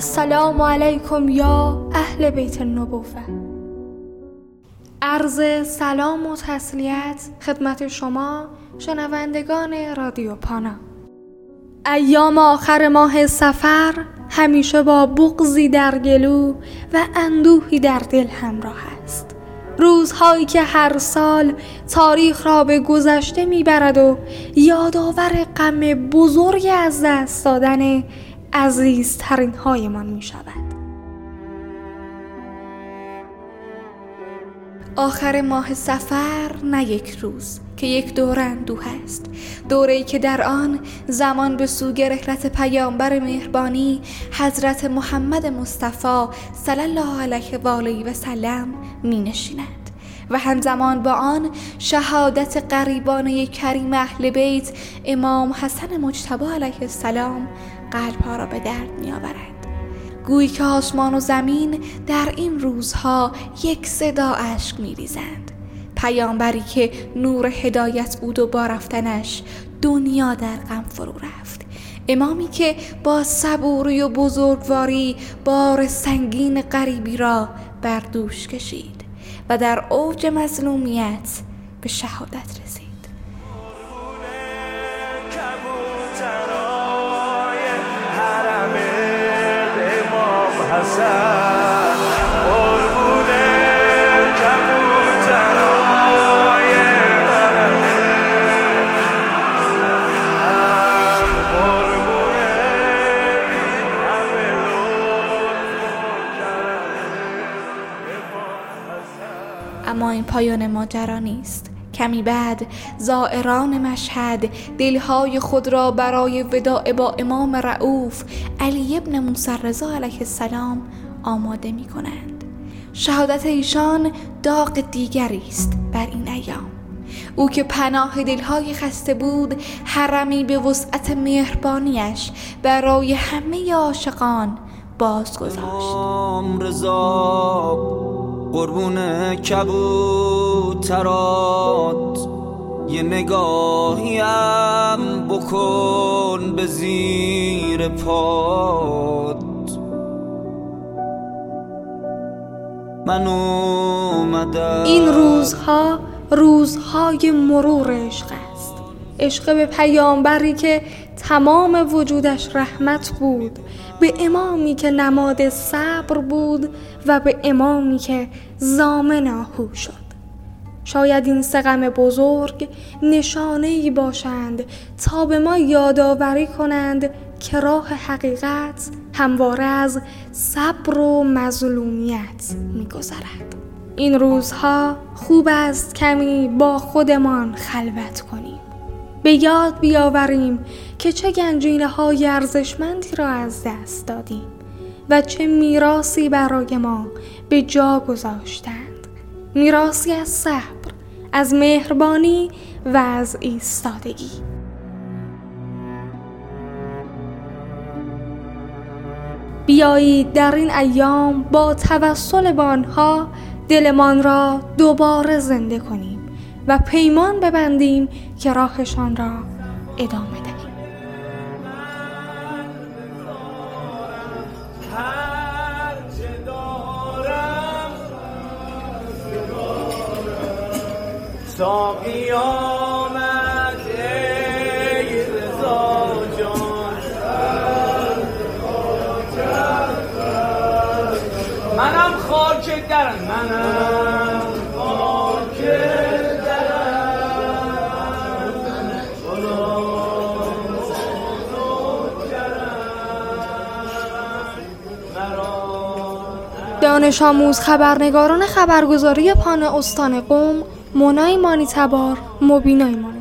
السلام علیکم یا اهل بیت النبوة. عرض سلام و تسلیت خدمت شما شنوندگان رادیو پانا. ایام آخر ماه صفر همیشه با بغضی در گلو و اندوهی در دل همراه است. روزهایی که هر سال تاریخ را به گذشته میبرد و یادآور غم بزرگ از دست دادن عزیزترین هایمان می شود. آخر ماه صفر نه یک روز که یک دور اندوه است، دوره‌ای که در آن زمان به سوی رحلت پیامبر مهربانی حضرت محمد مصطفی صلی الله علیه و آله و سلم می نشیند و همزمان با آن شهادت قریبانه کریم اهل بیت امام حسن مجتبی علیه السلام قلب‌ها را به درد می‌آورد. گویی که آسمان و زمین در این روزها یک صدا اشک می‌ریزند. پیامبری که نور هدایت بود و با رفتنش دنیا در غم فرو رفت. امامی که با صبوری و بزرگواری بار سنگین غریبی را بر دوش کشید و در اوج مظلومیت به شهادت رسید. اما این پایان ماجرا نیست. کمی بعد زائران مشهد دلهای خود را برای وداع با امام رؤوف علی ابن موسی رضا علیه السلام آماده می کنند. شهادت ایشان داغ دیگری است بر این ایام. او که پناه دلهای خسته بود حرمی به وسعت مهربانیش برای همه عاشقان باز گذاشت. قربون کبوترات یه نگاهیم بکن به زیر پات. من اومدم. این روزها روزهای مرور عشق است. عشق به پیامبری که تمام وجودش رحمت بود، به امامی که نماد صبر بود و به امامی که ضامن آهو شد. شاید این سه غم بزرگ نشانه‌ای باشند تا به ما یادآوری کنند که راه حقیقت همواره از صبر و مظلومیت می‌گذرد. این روزها خوب است کمی با خودمان خلوت کنیم. به یاد بیاوریم که چه گنجینه‌های ارزشمندی را از دست دادیم و چه میراثی برای ما به جا گذاشتند. میراثی از صبر، از مهربانی و از ایستادگی. بیایید در این ایام با توسل به آنها دلمان را دوباره زنده کنیم و پیمان ببندیم که راهشان را ادامه دهیم. ساقی آمد ای رضا جان، منم خاک درم، منم خاک دانش آموز خبرنگاران خبرگزاری پانا استان قم، منای مانی تبار، مبینای مانی